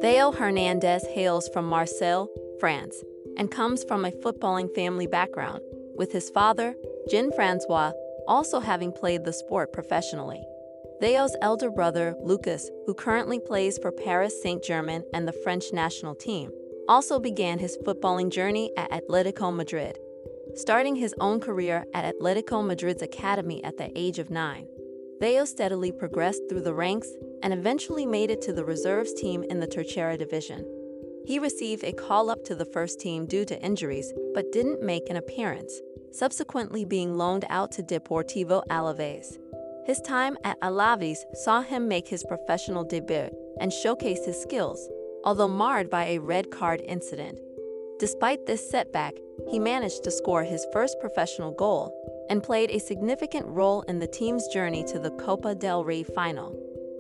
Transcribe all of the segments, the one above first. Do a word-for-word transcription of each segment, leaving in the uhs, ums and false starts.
Theo Hernandez hails from Marseille, France, and comes from a footballing family background, with his father, Jean-Francois, also having played the sport professionally. Theo's elder brother, Lucas, who currently plays for Paris Saint-Germain and the French national team, also began his footballing journey at Atletico Madrid, starting his own career at Atletico Madrid's academy at the age of nine. Theo steadily progressed through the ranks and eventually made it to the reserves team in the Tercera division. He received a call-up to the first team due to injuries, but didn't make an appearance, subsequently being loaned out to Deportivo Alaves. His time at Alaves saw him make his professional debut and showcase his skills, although marred by a red card incident. Despite this setback, he managed to score his first professional goal and played a significant role in the team's journey to the Copa del Rey final.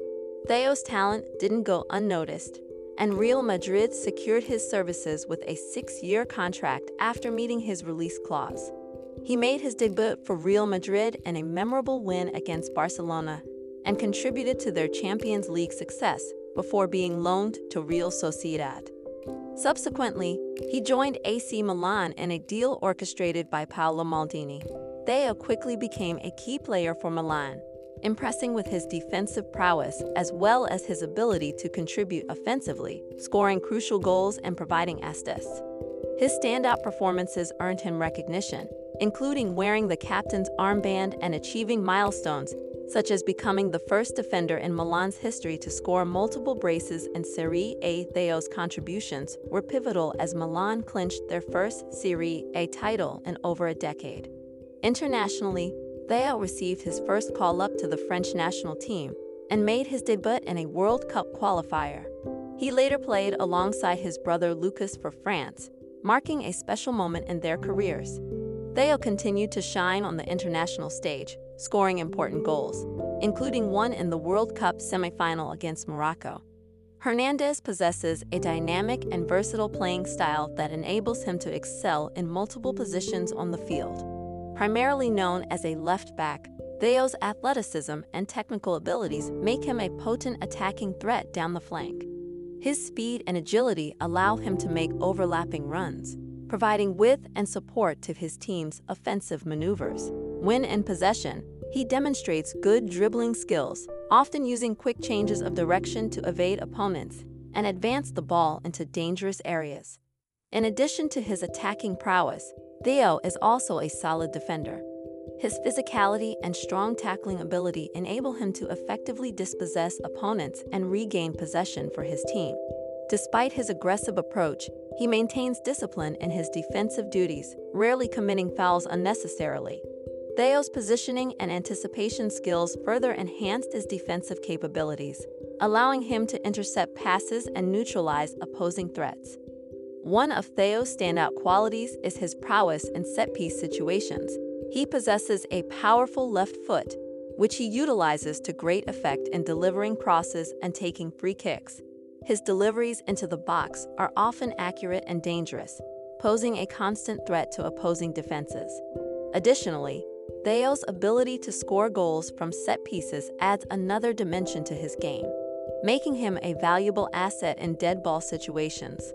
Theo's talent didn't go unnoticed, and Real Madrid secured his services with a six-year contract after meeting his release clause. He made his debut for Real Madrid in a memorable win against Barcelona and contributed to their Champions League success before being loaned to Real Sociedad. Subsequently, he joined A C Milan in a deal orchestrated by Paolo Maldini. Theo quickly became a key player for Milan, impressing with his defensive prowess as well as his ability to contribute offensively, scoring crucial goals and providing assists. His standout performances earned him recognition, including wearing the captain's armband and achieving milestones, such as becoming the first defender in Milan's history to score multiple braces in Serie A. Theo's contributions were pivotal as Milan clinched their first Serie A title in over a decade. Internationally, Theo received his first call-up to the French national team and made his debut in a World Cup qualifier. He later played alongside his brother Lucas for France, marking a special moment in their careers. Theo continued to shine on the international stage, scoring important goals, including one in the World Cup semifinal against Morocco. Hernandez possesses a dynamic and versatile playing style that enables him to excel in multiple positions on the field. Primarily known as a left back, Theo's athleticism and technical abilities make him a potent attacking threat down the flank. His speed and agility allow him to make overlapping runs, providing width and support to his team's offensive maneuvers. When in possession, he demonstrates good dribbling skills, often using quick changes of direction to evade opponents and advance the ball into dangerous areas. In addition to his attacking prowess, Theo is also a solid defender. His physicality and strong tackling ability enable him to effectively dispossess opponents and regain possession for his team. Despite his aggressive approach, he maintains discipline in his defensive duties, rarely committing fouls unnecessarily. Theo's positioning and anticipation skills further enhanced his defensive capabilities, allowing him to intercept passes and neutralize opposing threats. One of Theo's standout qualities is his prowess in set-piece situations. He possesses a powerful left foot, which he utilizes to great effect in delivering crosses and taking free kicks. His deliveries into the box are often accurate and dangerous, posing a constant threat to opposing defenses. Additionally, Theo's ability to score goals from set pieces adds another dimension to his game, making him a valuable asset in dead ball situations.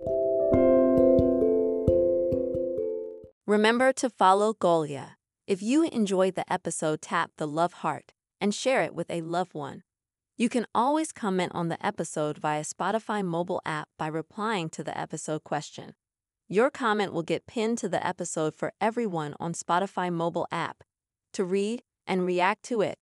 Remember to follow Golia. If you enjoyed the episode, tap the love heart and share it with a loved one. You can always comment on the episode via Spotify mobile app by replying to the episode question. Your comment will get pinned to the episode for everyone on Spotify mobile app to read and react to it.